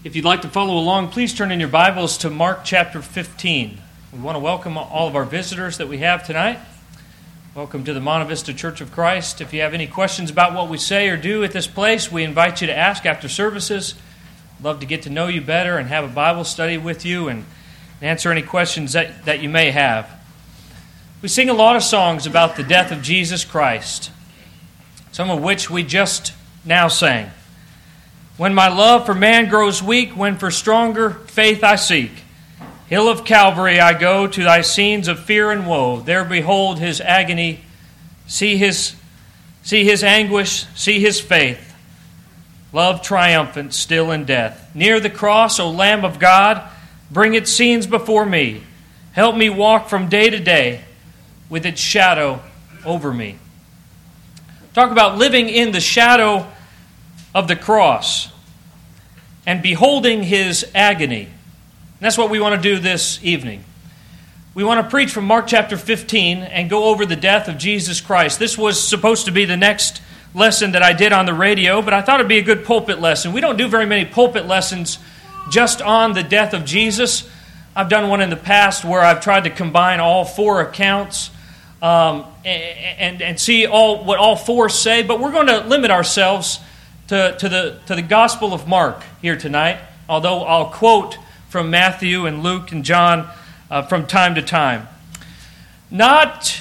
If you'd like to follow along, please turn in your Bibles to Mark chapter 15. We want to welcome all of our visitors that we have tonight. Welcome to the Monte Vista Church of Christ. If you have any questions about what we say or do at this place, we invite you to ask after services. Love to get to know you better and have a Bible study with you and answer any questions that you may have. We sing a lot of songs about the death of Jesus Christ, some of which we just now sang. When my love for man grows weak, when for stronger faith I seek, Hill of Calvary I go to thy scenes of fear and woe. There behold his agony, see his anguish, see his faith. Love triumphant still in death. Near the cross, O Lamb of God, bring its scenes before me. Help me walk from day to day with its shadow over me. Talk about living in the shadow of the cross and beholding his agony. And that's what we want to do this evening. We want to preach from Mark chapter 15 and go over the death of Jesus Christ. This was supposed to be the next lesson that I did on the radio, but I thought it'd be a good pulpit lesson. We don't do very many pulpit lessons just on the death of Jesus. I've done one in the past where I've tried to combine all four accounts and see what all four say, but we're going to limit ourselves to the Gospel of Mark here tonight, although I'll quote from Matthew and Luke and John from time to time. Not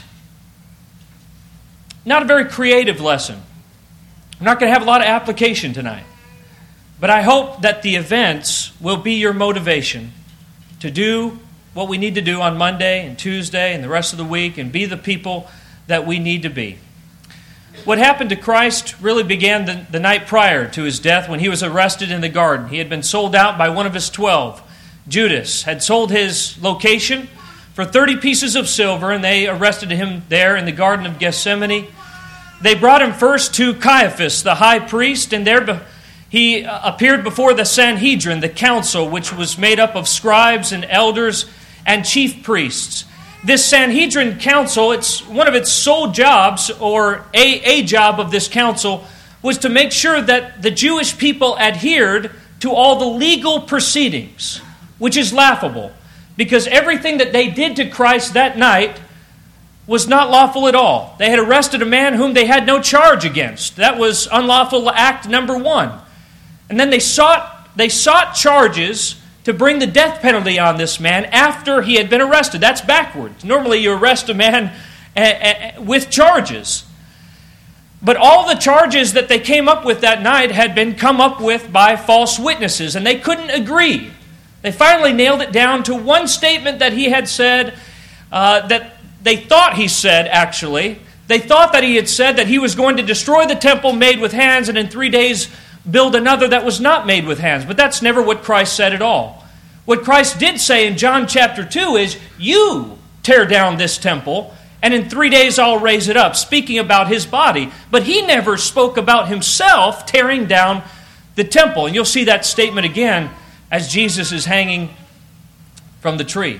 a very creative lesson. I'm not going to have a lot of application tonight, but I hope that the events will be your motivation to do what we need to do on Monday and Tuesday and the rest of the week and be the people that we need to be. What happened to Christ really began the night prior to his death when he was arrested in the garden. He had been sold out by one of his 12. Judas had sold his location for 30 pieces of silver, and they arrested him there in the Garden of Gethsemane. They brought him first to Caiaphas, the high priest, and there he appeared before the Sanhedrin, the council, which was made up of scribes and elders and chief priests. This Sanhedrin council, it's one of its sole jobs, or a job of this council, was to make sure that the Jewish people adhered to all the legal proceedings, which is laughable, because everything that they did to Christ that night was not lawful at all. They had arrested a man whom they had no charge against. That was unlawful act number one. And then they sought charges to bring the death penalty on this man after he had been arrested. That's backwards. Normally you arrest a man with charges. But all the charges that they came up with that night had been come up with by false witnesses, and they couldn't agree. They finally nailed it down to one statement that he had said, that they thought he said, actually. They thought that he had said that he was going to destroy the temple made with hands and in 3 days build another that was not made with hands. But that's never what Christ said at all. What Christ did say in John chapter 2 is, you tear down this temple, and in 3 days I'll raise it up, speaking about his body. But he never spoke about himself tearing down the temple. And you'll see that statement again as Jesus is hanging from the tree.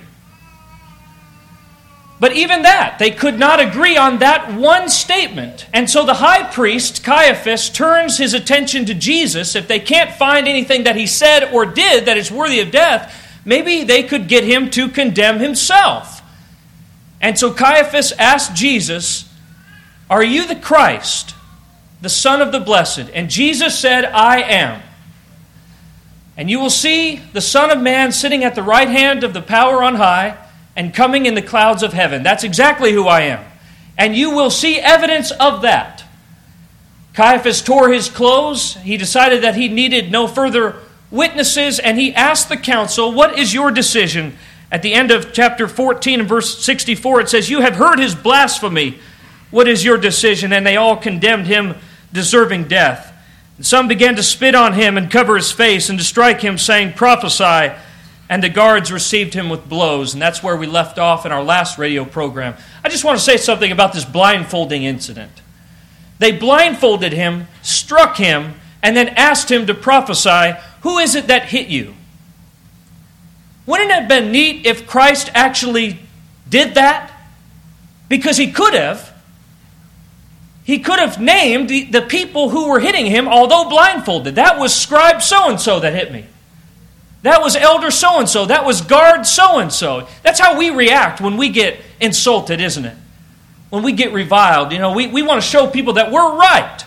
But even that, they could not agree on that one statement. And so the high priest, Caiaphas, turns his attention to Jesus. If they can't find anything that he said or did that is worthy of death, maybe they could get him to condemn himself. And so Caiaphas asked Jesus, "Are you the Christ, the Son of the Blessed?" And Jesus said, "I am. And you will see the Son of Man sitting at the right hand of the power on high, and coming in the clouds of heaven." That's exactly who I am. And you will see evidence of that. Caiaphas tore his clothes. He decided that he needed no further witnesses, and he asked the council, "What is your decision?" At the end of chapter 14 and verse 64, it says, "You have heard his blasphemy. What is your decision?" And they all condemned him, deserving death. And some began to spit on him and cover his face and to strike him, saying, "Prophesy." And the guards received him with blows. And that's where we left off in our last radio program. I just want to say something about this blindfolding incident. They blindfolded him, struck him, and then asked him to prophesy, "Who is it that hit you?" Wouldn't it have been neat if Christ actually did that? Because he could have. He could have named the people who were hitting him, although blindfolded. That was scribe so-and-so that hit me. That was elder so-and-so. That was guard so-and-so. That's how we react when we get insulted, isn't it? When we get reviled, we want to show people that we're right.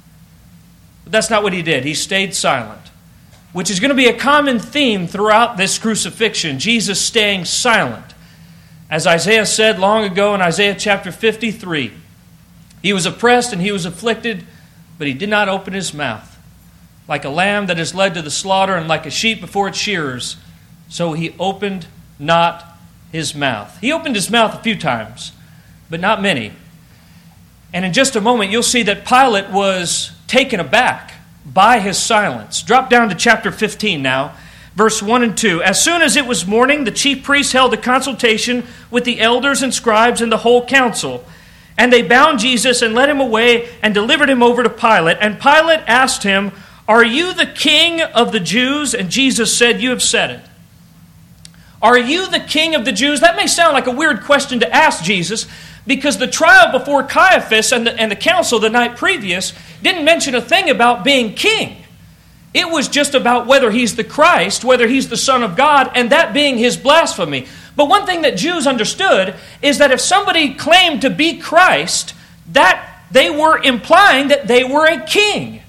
But that's not what he did. He stayed silent, which is going to be a common theme throughout this crucifixion, Jesus staying silent. As Isaiah said long ago in Isaiah chapter 53, he was oppressed and he was afflicted, but he did not open his mouth. Like a lamb that is led to the slaughter and like a sheep before its shearers, so he opened not his mouth. He opened his mouth a few times, but not many. And in just a moment, you'll see that Pilate was taken aback by his silence. Drop down to chapter 15 now, verse 1 and 2. As soon as it was morning, the chief priests held a consultation with the elders and scribes and the whole council. And they bound Jesus and led him away and delivered him over to Pilate. And Pilate asked him, "Are you the king of the Jews?" And Jesus said, "You have said it." Are you the king of the Jews? That may sound like a weird question to ask Jesus, because the trial before Caiaphas and the council the night previous didn't mention a thing about being king. It was just about whether he's the Christ, whether he's the Son of God, and that being his blasphemy. But one thing that Jews understood is that if somebody claimed to be Christ, that they were implying that they were a king.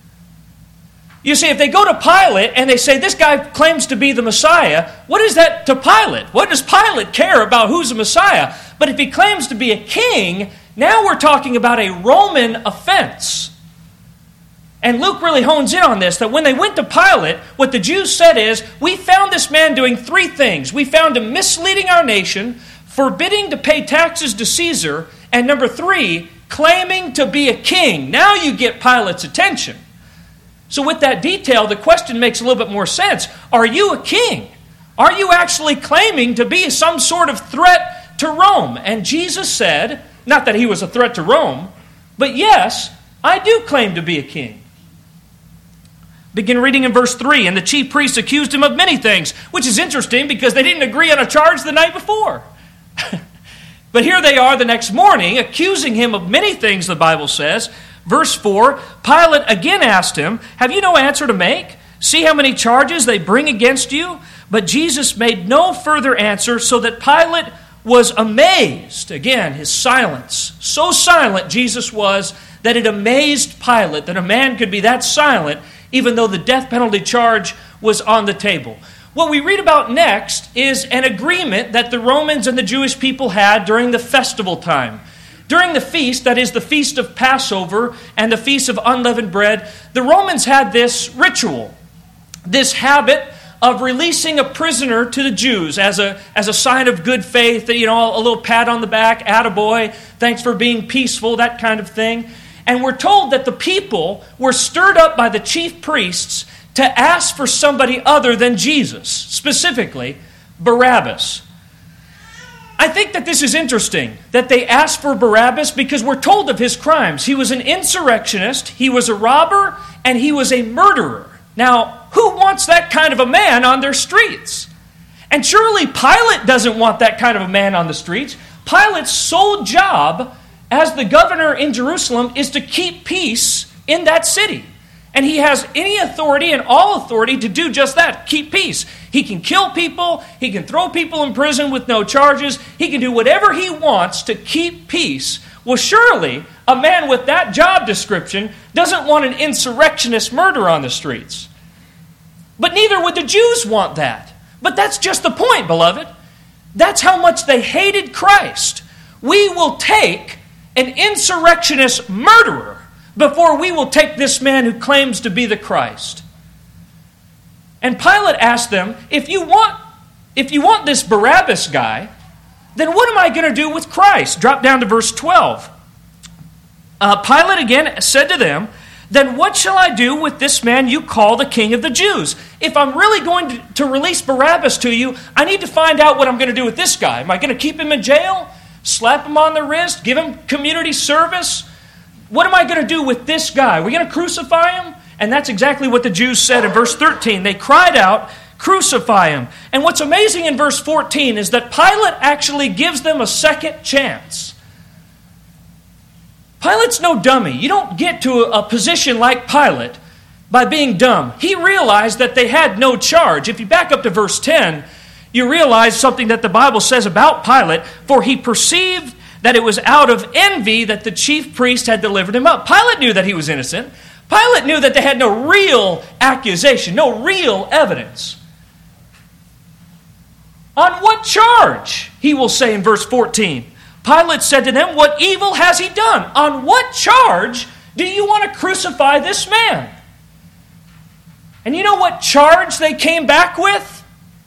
You see, if they go to Pilate and they say, this guy claims to be the Messiah, what is that to Pilate? What does Pilate care about who's the Messiah? But if he claims to be a king, now we're talking about a Roman offense. And Luke really hones in on this, that when they went to Pilate, what the Jews said is, we found this man doing three things. We found him misleading our nation, forbidding to pay taxes to Caesar, and number three, claiming to be a king. Now you get Pilate's attention. So with that detail, the question makes a little bit more sense. Are you a king? Are you actually claiming to be some sort of threat to Rome? And Jesus said, not that he was a threat to Rome, but yes, I do claim to be a king. Begin reading in verse 3. And the chief priests accused him of many things, which is interesting because they didn't agree on a charge the night before. But here they are the next morning accusing him of many things, the Bible says. Verse 4, Pilate again asked him, "Have you no answer to make? See how many charges they bring against you?" But Jesus made no further answer, so that Pilate was amazed. Again, his silence. So silent Jesus was that it amazed Pilate that a man could be that silent even though the death penalty charge was on the table. What we read about next is an agreement that the Romans and the Jewish people had during the festival time. During the feast, that is the feast of Passover and the feast of unleavened bread, the Romans had this ritual, this habit of releasing a prisoner to the Jews as a sign of good faith, a little pat on the back, attaboy, thanks for being peaceful, that kind of thing. And we're told that the people were stirred up by the chief priests to ask for somebody other than Jesus, specifically Barabbas. I think that this is interesting, that they asked for Barabbas because we're told of his crimes. He was an insurrectionist, he was a robber, and he was a murderer. Now, who wants that kind of a man on their streets? And surely Pilate doesn't want that kind of a man on the streets. Pilate's sole job as the governor in Jerusalem is to keep peace in that city. And he has any authority and all authority to do just that, keep peace. He can kill people, he can throw people in prison with no charges, he can do whatever he wants to keep peace. Well, surely a man with that job description doesn't want an insurrectionist murderer on the streets. But neither would the Jews want that. But that's just the point, beloved. That's how much they hated Christ. We will take an insurrectionist murderer before we will take this man who claims to be the Christ. And Pilate asked them, if you want this Barabbas guy, then what am I going to do with Christ? Drop down to verse 12. Pilate again said to them, then what shall I do with this man you call the King of the Jews? If I'm really going to release Barabbas to you, I need to find out what I'm going to do with this guy. Am I going to keep him in jail? Slap him on the wrist? Give him community service? What am I going to do with this guy? Are we going to crucify him? And that's exactly what the Jews said in verse 13. They cried out, crucify him. And what's amazing in verse 14 is that Pilate actually gives them a second chance. Pilate's no dummy. You don't get to a position like Pilate by being dumb. He realized that they had no charge. If you back up to verse 10, you realize something that the Bible says about Pilate, for he perceived that it was out of envy that the chief priest had delivered him up. Pilate knew that he was innocent. Pilate knew that they had no real accusation, no real evidence. On what charge? He will say in verse 14. Pilate said to them, what evil has he done? On what charge do you want to crucify this man? And you know what charge they came back with?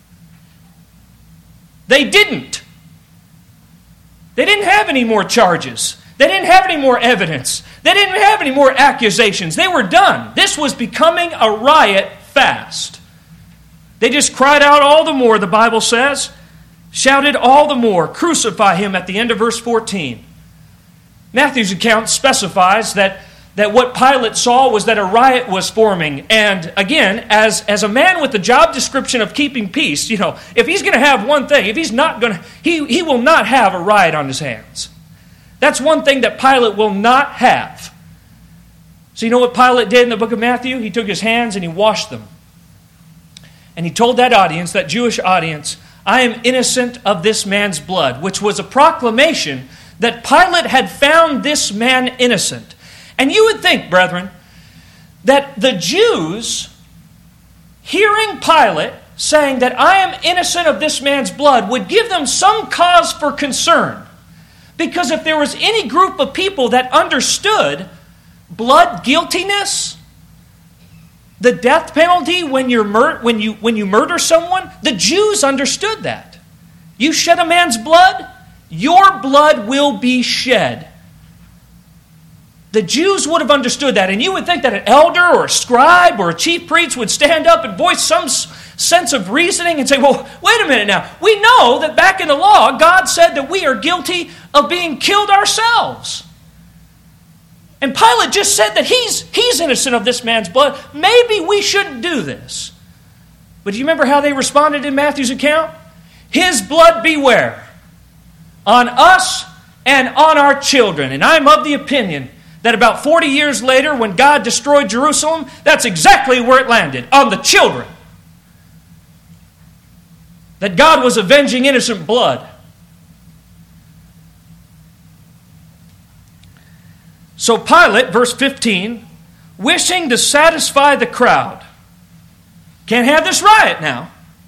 They didn't. They didn't have any more charges. They didn't have any more evidence. They didn't have any more accusations. They were done. This was becoming a riot fast. They just cried out all the more, the Bible says. Shouted all the more, crucify him at the end of verse 14. Matthew's account specifies that what Pilate saw was that a riot was forming. And again, as a man with the job description of keeping peace, if he's going to have one thing, if he's not going to, he will not have a riot on his hands. That's one thing that Pilate will not have. So you know what Pilate did in the book of Matthew? He took his hands and he washed them. And he told that audience, that Jewish audience, I am innocent of this man's blood, which was a proclamation that Pilate had found this man innocent. And you would think, brethren, that the Jews, hearing Pilate saying that I am innocent of this man's blood, would give them some cause for concern. Because if there was any group of people that understood blood guiltiness, the death penalty when you murder someone, the Jews understood that. You shed a man's blood, your blood will be shed. The Jews would have understood that, and you would think that an elder or a scribe or a chief priest would stand up and voice some sense of reasoning and say, well, wait a minute now. We know that back in the law, God said that we are guilty of being killed ourselves. And Pilate just said that he's innocent of this man's blood. Maybe we shouldn't do this. But do you remember how they responded in Matthew's account? His blood be where? On us and on our children. And I'm of the opinion that about 40 years later, when God destroyed Jerusalem, that's exactly where it landed, on the children. That God was avenging innocent blood. So Pilate, verse 15, wishing to satisfy the crowd, can't have this riot now,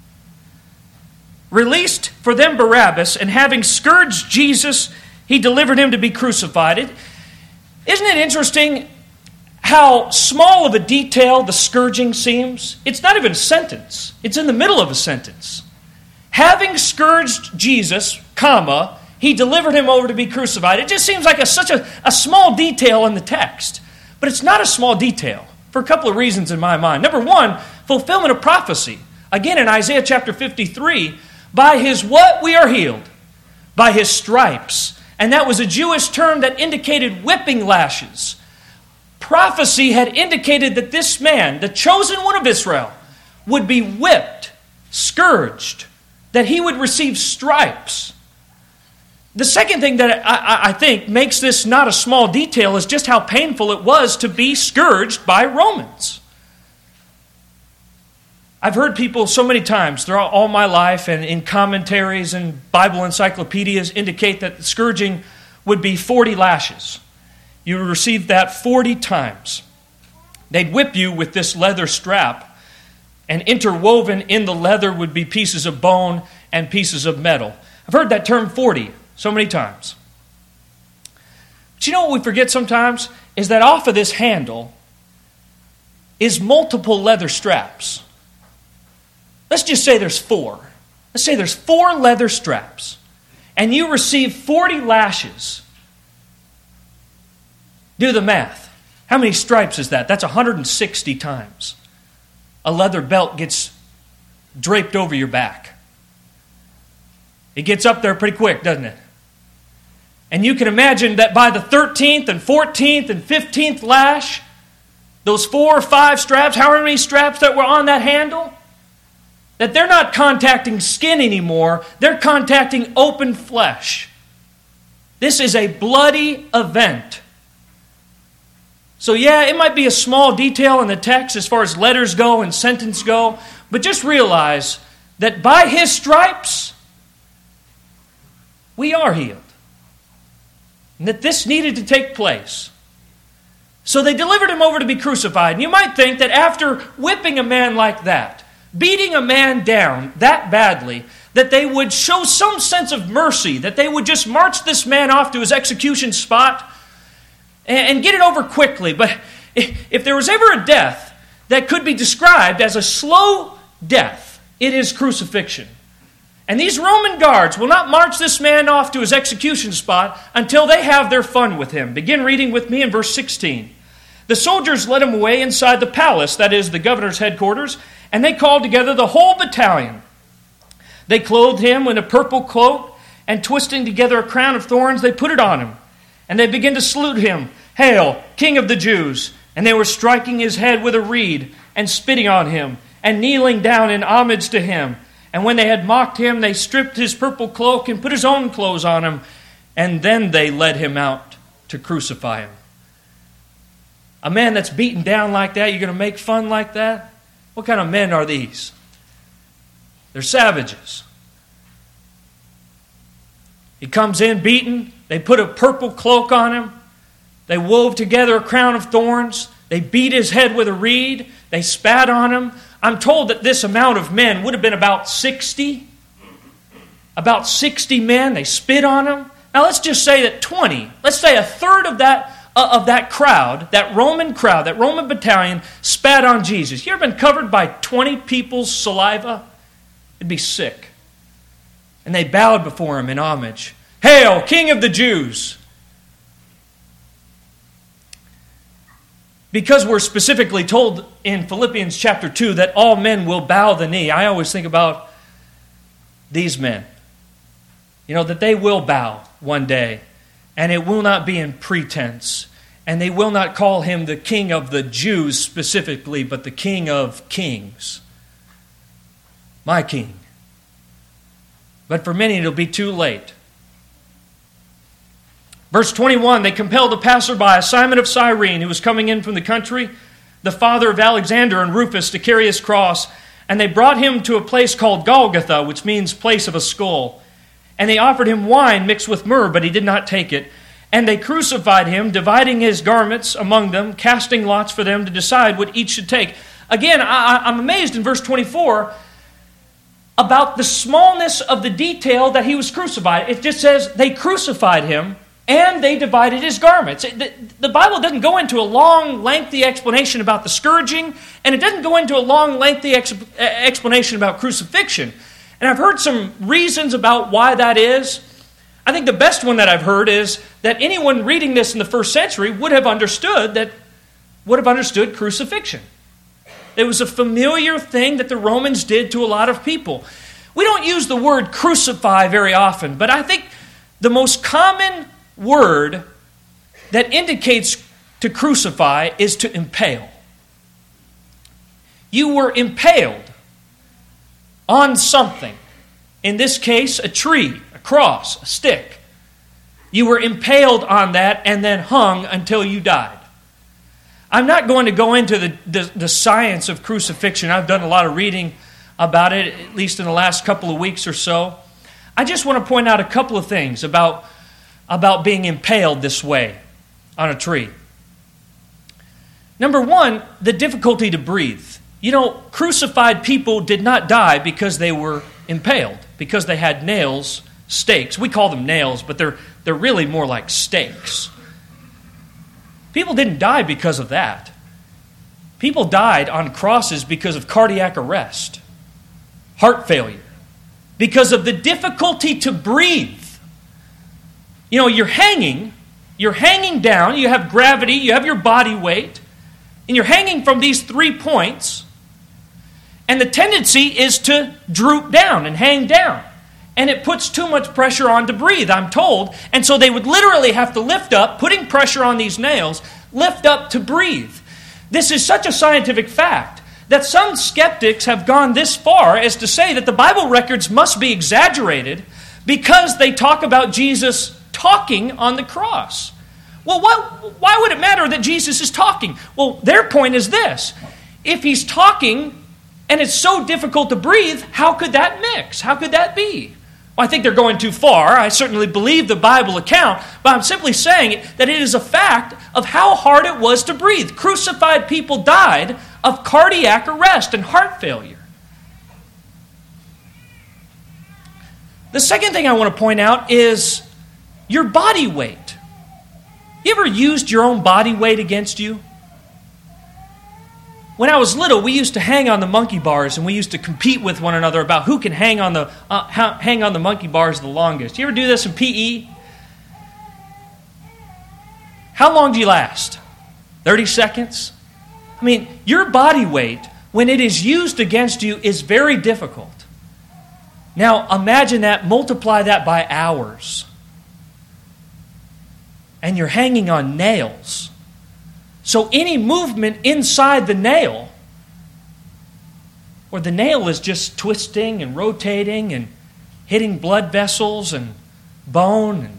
released for them Barabbas, and having scourged Jesus, he delivered him to be crucified. Isn't it interesting how small of a detail the scourging seems? It's not even a sentence. It's in the middle of a sentence. Having scourged Jesus, comma, he delivered him over to be crucified. It just seems like such a small detail in the text. But it's not a small detail for a couple of reasons in my mind. Number one, fulfillment of prophecy. Again, in Isaiah chapter 53, by his what we are healed? By his stripes. And that was a Jewish term that indicated whipping lashes. Prophecy had indicated that this man, the chosen one of Israel, would be whipped, scourged, that he would receive stripes. The second thing that I think makes this not a small detail is just how painful it was to be scourged by Romans. I've heard people so many times throughout all my life and in commentaries and Bible encyclopedias indicate that the scourging would be 40 lashes. You would receive that 40 times. They'd whip you with this leather strap, and interwoven in the leather would be pieces of bone and pieces of metal. I've heard that term 40 so many times. But you know what we forget sometimes? Is that off of this handle is multiple leather straps. Let's just say there's 4. Let's say there's 4 leather straps. And you receive 40 lashes. Do the math. How many stripes is that? That's 160 times. A leather belt gets draped over your back. It gets up there pretty quick, doesn't it? And you can imagine that by the 13th and 14th and 15th lash, those 4 or 5 straps, however many straps that were on that handle, that they're not contacting skin anymore, they're contacting open flesh. This is a bloody event. So yeah, it might be a small detail in the text as far as letters go and sentence go, but just realize that by His stripes, we are healed. And that this needed to take place. So they delivered Him over to be crucified. And you might think that after whipping a man like that, beating a man down that badly, that they would show some sense of mercy, that they would just march this man off to his execution spot and get it over quickly. But if there was ever a death that could be described as a slow death, it is crucifixion. And these Roman guards will not march this man off to his execution spot until they have their fun with him. Begin reading with me in verse 16. The soldiers led him away inside the palace, that is, the governor's headquarters, and they called together the whole battalion. They clothed him in a purple cloak, and twisting together a crown of thorns, they put it on him. And they began to salute him, "Hail, King of the Jews!" And they were striking his head with a reed, and spitting on him, and kneeling down in homage to him. And when they had mocked him, they stripped his purple cloak and put his own clothes on him. And then they led him out to crucify him. A man that's beaten down like that, you're going to make fun like that? What kind of men are these? They're savages. He comes in beaten. They put a purple cloak on him. They wove together a crown of thorns. They beat his head with a reed. They spat on him. I'm told that this amount of men would have been about 60. About 60 men. They spit on him. Now let's just say that 20, let's say a third of that crowd, that Roman crowd, that Roman battalion spat on Jesus. You ever been covered by 20 people's saliva? It'd be sick. And they bowed before him in homage. "Hail, King of the Jews!" Because we're specifically told in Philippians chapter 2 that all men will bow the knee, I always think about these men. You know, that they will bow one day, and it will not be in pretense. And they will not call him the King of the Jews specifically, but the King of Kings. My King. But for many, it'll be too late. Verse 21, they compelled a passerby, Simon of Cyrene, who was coming in from the country, the father of Alexander and Rufus, to carry his cross. And they brought him to a place called Golgotha, which means place of a skull. And they offered him wine mixed with myrrh, but he did not take it. And they crucified him, dividing his garments among them, casting lots for them to decide what each should take. Again, I'm amazed in verse 24 about the smallness of the detail that he was crucified. It just says they crucified him and they divided his garments. The Bible doesn't go into a long, lengthy explanation about the scourging, and it doesn't go into a long, lengthy explanation about crucifixion. And I've heard some reasons about why that is. I think the best one that I've heard is that anyone reading this in the first century would have understood crucifixion. It was a familiar thing that the Romans did to a lot of people. We don't use the word crucify very often, but I think the most common word that indicates to crucify is to impale. You were impaled on something. In this case, a tree, a cross, a stick. You were impaled on that and then hung until you died. I'm not going to go into the science of crucifixion. I've done a lot of reading about it, at least in the last couple of weeks or so. I just want to point out a couple of things about being impaled this way on a tree. Number one, the difficulty to breathe. You know, crucified people did not die because they were impaled, because they had nails, stakes. We call them nails, but they're really more like stakes. People didn't die because of that. People died on crosses because of cardiac arrest, heart failure, because of the difficulty to breathe. You know, you're hanging down, you have gravity, you have your body weight, and you're hanging from these 3 points, and the tendency is to droop down and hang down. And it puts too much pressure on to breathe, I'm told. And so they would literally have to lift up, putting pressure on these nails, lift up to breathe. This is such a scientific fact that some skeptics have gone this far as to say that the Bible records must be exaggerated because they talk about Jesus talking on the cross. Well, why would it matter that Jesus is talking? Well, their point is this. If he's talking and it's so difficult to breathe, how could that mix? How could that be? Well, I think they're going too far. I certainly believe the Bible account, but I'm simply saying that it is a fact of how hard it was to breathe. Crucified people died of cardiac arrest and heart failure. The second thing I want to point out is your body weight. You ever used your own body weight against you? When I was little, we used to hang on the monkey bars, and we used to compete with one another about who can hang on the monkey bars the longest. You ever do this in PE? How long do you last? 30 seconds? I mean, your body weight, when it is used against you, is very difficult. Now, imagine that, multiply that by hours. And you're hanging on nails. So any movement inside the nail, where the nail is just twisting and rotating and hitting blood vessels and bone, and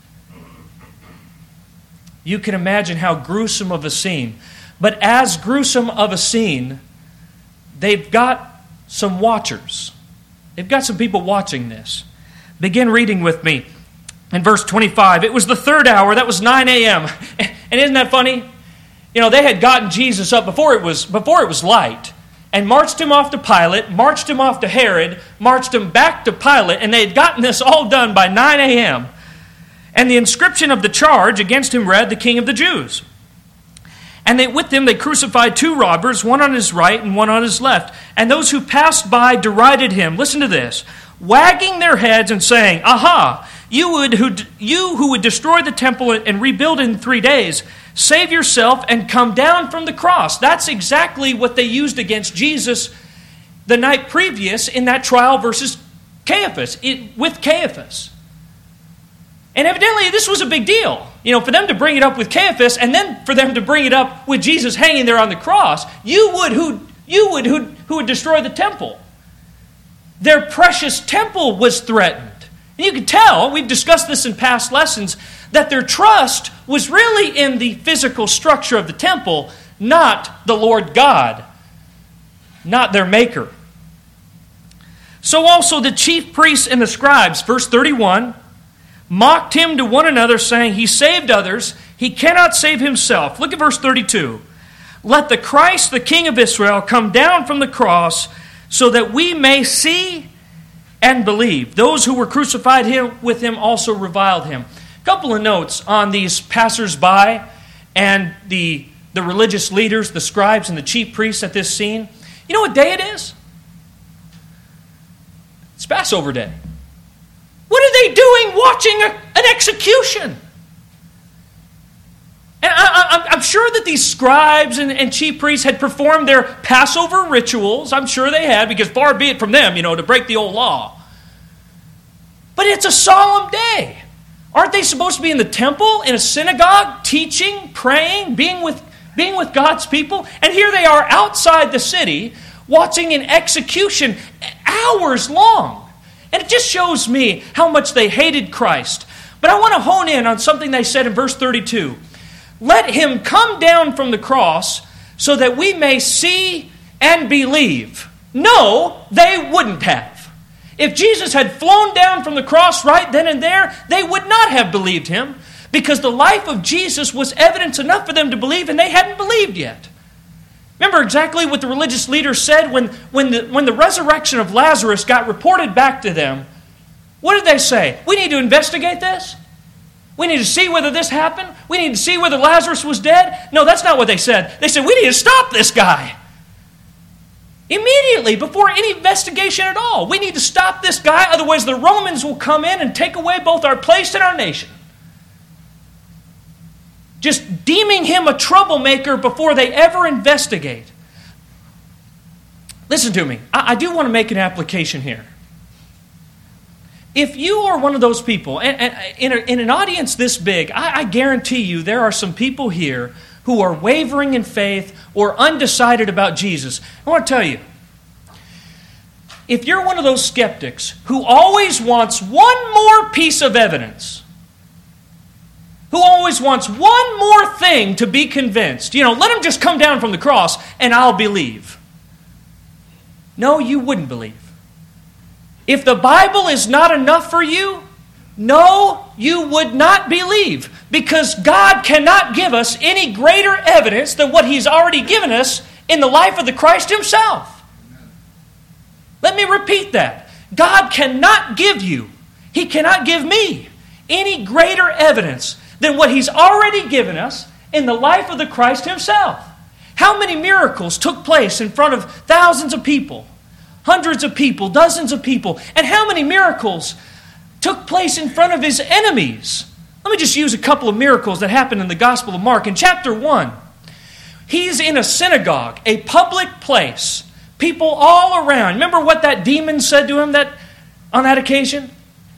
you can imagine how gruesome of a scene. But as gruesome of a scene, they've got some watchers. They've got some people watching this. Begin reading with me in verse 25. It was the third hour, that was 9 a.m. And isn't that funny? You know, they had gotten Jesus up before it was light, and marched him off to Pilate, marched him off to Herod, marched him back to Pilate, and they had gotten this all done by 9 a.m. And the inscription of the charge against him read, "The King of the Jews." And with them they crucified two robbers, one on his right and one on his left. And those who passed by derided him. Listen to this. Wagging their heads and saying, "Aha, you who would destroy the temple and rebuild in 3 days, save yourself and come down from the cross." That's exactly what they used against Jesus the night previous in that trial versus Caiaphas, with Caiaphas. And evidently this was a big deal. You know, for them to bring it up with Caiaphas and then for them to bring it up with Jesus hanging there on the cross, who would destroy the temple. Their precious temple was threatened. And you can tell, we've discussed this in past lessons, that their trust was really in the physical structure of the temple, not the Lord God, not their maker. So also the chief priests and the scribes, verse 31, mocked him to one another, saying, "He saved others, he cannot save himself." Look at verse 32. "Let the Christ, the King of Israel, come down from the cross, so that we may see and believe. Those who were crucified with him also reviled him." A couple of notes on these passers-by and the religious leaders, the scribes and the chief priests at this scene. You know what day it is? It's Passover day. What are they doing watching an execution? And I'm sure that these scribes and chief priests had performed their Passover rituals. I'm sure they had, because far be it from them, to break the old law. But it's a solemn day. Aren't they supposed to be in the temple, in a synagogue, teaching, praying, being with God's people? And here they are outside the city, watching an execution hours long. And it just shows me how much they hated Christ. But I want to hone in on something they said in verse 32. "Let him come down from the cross so that we may see and believe." No, they wouldn't have. If Jesus had flown down from the cross right then and there, they would not have believed him, because the life of Jesus was evidence enough for them to believe, and they hadn't believed yet. Remember exactly what the religious leaders said when the resurrection of Lazarus got reported back to them. What did they say? "We need to investigate this. We need to see whether this happened. We need to see whether Lazarus was dead." No, that's not what they said. They said, "We need to stop this guy." Immediately, before any investigation at all. We need to stop this guy, otherwise the Romans will come in and take away both our place and our nation. Just deeming him a troublemaker before they ever investigate. Listen to me. I do want to make an application here. If you are one of those people, and in an audience this big, I guarantee you there are some people here who are wavering in faith or undecided about Jesus. I want to tell you, if you're one of those skeptics who always wants one more piece of evidence, who always wants one more thing to be convinced. Let him just come down from the cross and I'll believe. No, you wouldn't believe. If the Bible is not enough for you, no, you would not believe, because God cannot give us any greater evidence than what He's already given us in the life of the Christ Himself. Let me repeat that. God cannot give you, He cannot give me any greater evidence than what He's already given us in the life of the Christ Himself. How many miracles took place in front of thousands of people, hundreds of people, dozens of people, and how many miracles took place in front of His enemies? Let me just use a couple of miracles that happened in the Gospel of Mark. In chapter 1, He's in a synagogue, a public place. People all around. Remember what that demon said to him on that occasion?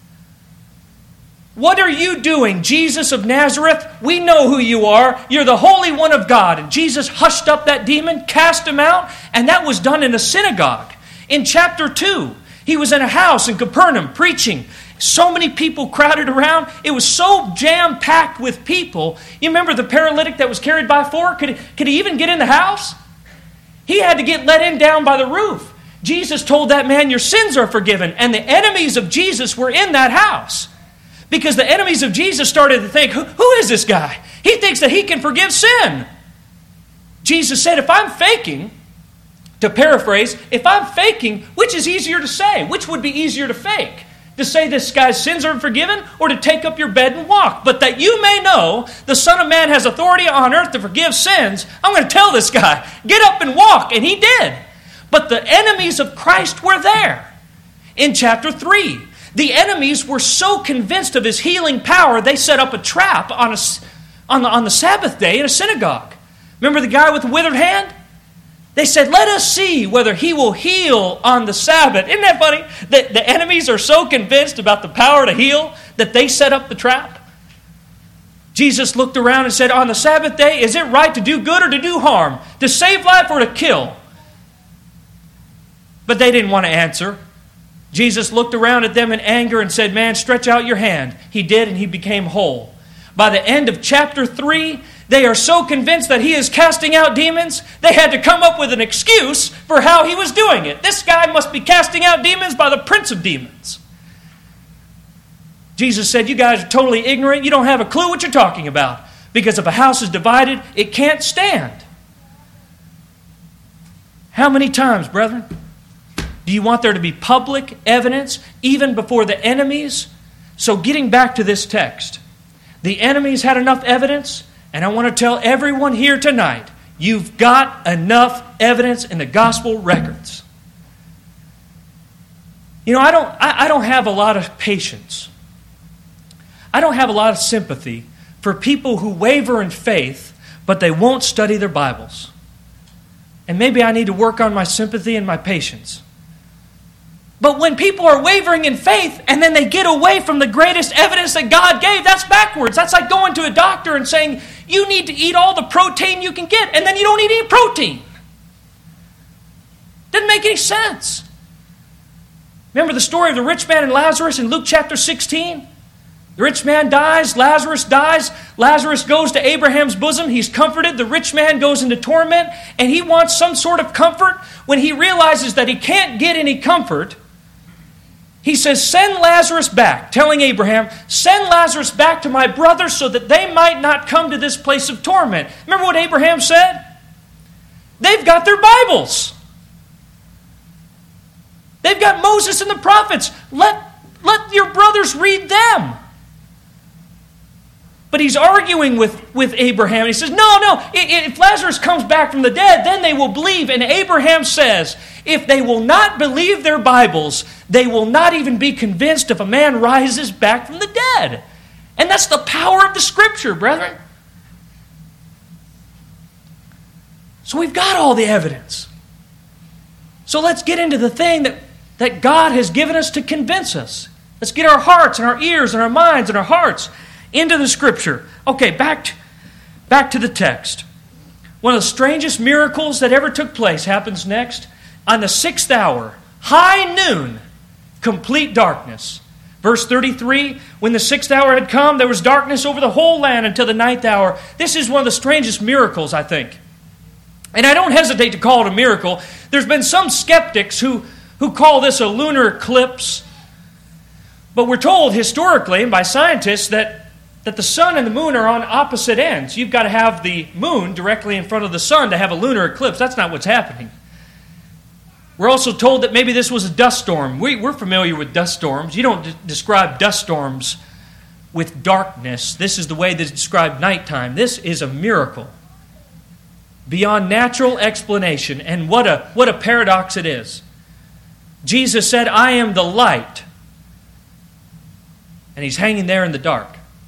What are you doing, Jesus of Nazareth? We know who you are. You're the Holy One of God. And Jesus hushed up that demon, cast him out, and that was done in a synagogue. In chapter 2, He was in a house in Capernaum preaching. So many people crowded around. It was so jam-packed with people. You remember the paralytic that was carried by 4? Could he even get in the house? He had to get let in down by the roof. Jesus told that man, your sins are forgiven. And the enemies of Jesus were in that house. Because the enemies of Jesus started to think, who is this guy? He thinks that he can forgive sin. Jesus said, if I'm faking, to paraphrase, if I'm faking, which is easier to say? Which would be easier to fake? To say this guy's sins are forgiven, or to take up your bed and walk? But that you may know the Son of Man has authority on earth to forgive sins, I'm going to tell this guy, get up and walk. And he did. But the enemies of Christ were there. In chapter 3, the enemies were so convinced of His healing power, they set up a trap on the Sabbath day in a synagogue. Remember the guy with the withered hand? They said, let us see whether He will heal on the Sabbath. Isn't that funny? The enemies are so convinced about the power to heal that they set up the trap. Jesus looked around and said, on the Sabbath day, is it right to do good or to do harm? To save life or to kill? But they didn't want to answer. Jesus looked around at them in anger and said, man, stretch out your hand. He did, and he became whole. By the end of chapter 3, they are so convinced that He is casting out demons, they had to come up with an excuse for how He was doing it. This guy must be casting out demons by the prince of demons. Jesus said, you guys are totally ignorant. You don't have a clue what you're talking about. Because if a house is divided, it can't stand. How many times, brethren, do you want there to be public evidence even before the enemies? So getting back to this text, the enemies had enough evidence. And I want to tell everyone here tonight, you've got enough evidence in the gospel records. I don't have a lot of patience. I don't have a lot of sympathy for people who waver in faith, but they won't study their Bibles. And maybe I need to work on my sympathy and my patience. But when people are wavering in faith and then they get away from the greatest evidence that God gave, that's backwards. That's like going to a doctor and saying, you need to eat all the protein you can get, and then you don't eat any protein. Doesn't make any sense. Remember the story of the rich man and Lazarus in Luke chapter 16? The rich man dies, Lazarus dies. Lazarus goes to Abraham's bosom. He's comforted. The rich man goes into torment, and he wants some sort of comfort. When he realizes that he can't get any comfort, he says, send Lazarus back, telling Abraham, send Lazarus back to my brothers so that they might not come to this place of torment. Remember what Abraham said? They've got their Bibles. They've got Moses and the prophets. Let your brothers read them. But he's arguing with Abraham. He says, no, if Lazarus comes back from the dead, then they will believe. And Abraham says, if they will not believe their Bibles, they will not even be convinced if a man rises back from the dead. And that's the power of the Scripture, brethren. So we've got all the evidence. So let's get into the thing that God has given us to convince us. Let's get our hearts and our ears and our minds and our hearts into the Scripture. Okay, back to the text. One of the strangest miracles that ever took place happens next. On the 6th hour, high noon, complete darkness. Verse 33, when the 6th hour had come, there was darkness over the whole land until the 9th hour. This is one of the strangest miracles, I think. And I don't hesitate to call it a miracle. There's been some skeptics who call this a lunar eclipse. But we're told historically and by scientists that the sun and the moon are on opposite ends. You've got to have the moon directly in front of the sun to have a lunar eclipse. That's not what's happening. We're also told that maybe this was a dust storm. We're familiar with dust storms. You don't describe dust storms with darkness. This is the way that's described nighttime. This is a miracle beyond natural explanation. And what a paradox it is. Jesus said, I am the light. And He's hanging there in the dark.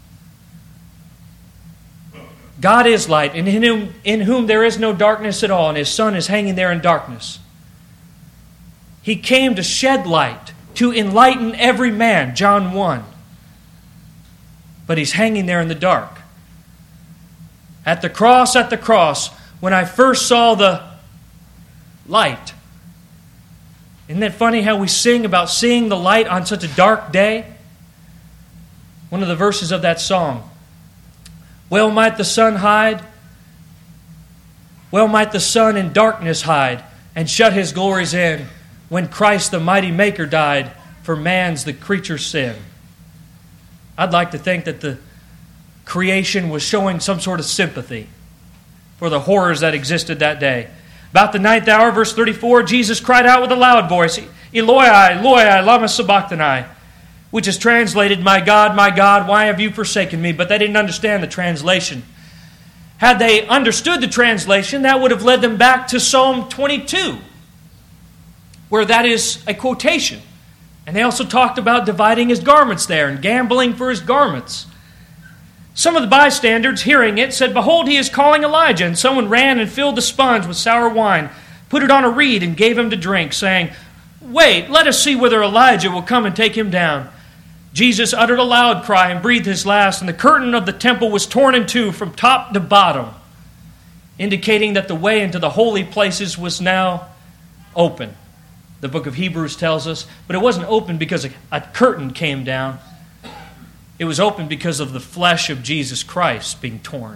God is light, and in whom there is no darkness at all, and His Son is hanging there in darkness. He came to shed light, to enlighten every man, John 1. But He's hanging there in the dark. At the cross, when I first saw the light. Isn't that funny how we sing about seeing the light on such a dark day? One of the verses of that song. Well might the sun hide, well might the sun in darkness hide, and shut His glories in, when Christ the mighty Maker died for man's the creature's sin. I'd like to think that the creation was showing some sort of sympathy for the horrors that existed that day. About the 9th hour, verse 34, Jesus cried out with a loud voice, Eloi, Eloi, lama sabachthani, which is translated, my God, why have you forsaken me? But they didn't understand the translation. Had they understood the translation, that would have led them back to Psalm 22, where that is a quotation. And they also talked about dividing His garments there and gambling for His garments. Some of the bystanders, hearing it, said, Behold, He is calling Elijah. And someone ran and filled the sponge with sour wine, put it on a reed, and gave him to drink, saying, Wait, let us see whether Elijah will come and take him down. Jesus uttered a loud cry and breathed his last, and the curtain of the temple was torn in two from top to bottom, indicating that the way into the holy places was now open. The book of Hebrews tells us, but it wasn't open because a curtain came down. It was open because of the flesh of Jesus Christ being torn.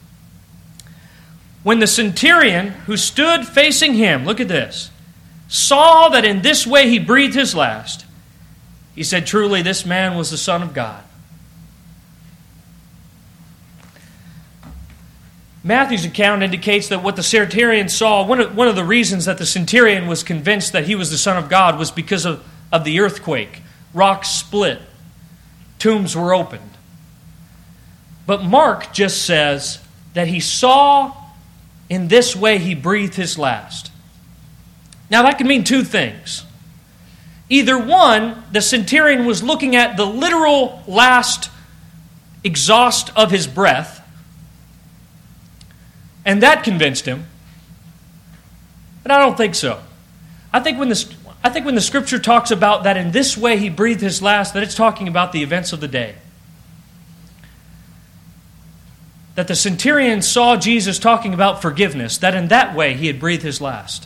When the centurion who stood facing him, look at this, saw that in this way he breathed his last, he said, Truly, this man was the Son of God. Matthew's account indicates that what the centurion saw, one of the reasons that the centurion was convinced that he was the Son of God was because of the earthquake. Rocks split. Tombs were opened. But Mark just says that he saw in this way he breathed his last. Now that can mean two things. Either one, the centurion was looking at the literal last exhaust of his breath, and that convinced him. But I don't think so. I think when the Scripture talks about that in this way he breathed his last, that it's talking about the events of the day. That the centurion saw Jesus talking about forgiveness, that in that way he had breathed his last.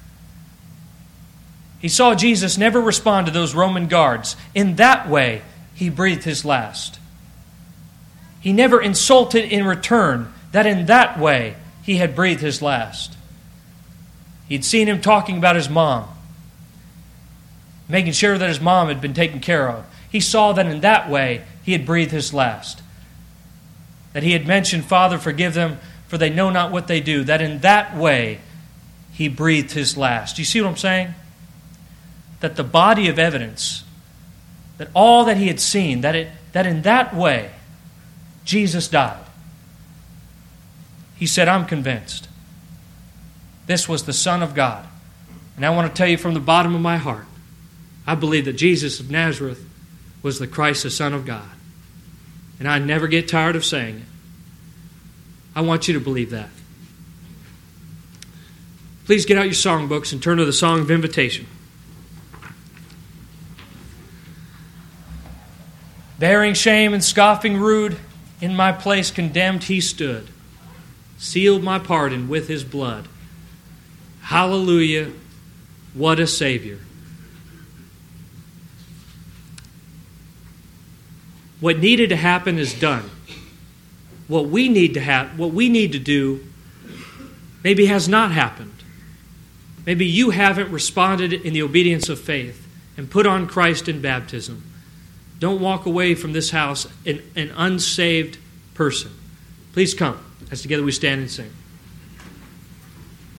He saw Jesus never respond to those Roman guards. In that way he breathed his last. He never insulted in return, that in that way he had breathed his last. He'd seen him talking about his mom, making sure that his mom had been taken care of. He saw that in that way he had breathed his last. That he had mentioned, Father, forgive them, for they know not what they do. That in that way he breathed his last. Do you see what I'm saying? That the body of evidence, that all that he had seen, that in that way Jesus died. He said, I'm convinced. This was the Son of God. And I want to tell you from the bottom of my heart, I believe that Jesus of Nazareth was the Christ, the Son of God. And I never get tired of saying it. I want you to believe that. Please get out your songbooks and turn to the Song of Invitation. Bearing shame and scoffing rude, in my place condemned he stood, sealed my pardon with his blood. Hallelujah, what a Savior. What needed to happen is done. What we need to do maybe has not happened. Maybe you haven't responded in the obedience of faith and put on Christ in baptism. Don't walk away from this house an unsaved person. Please come as together we stand and sing.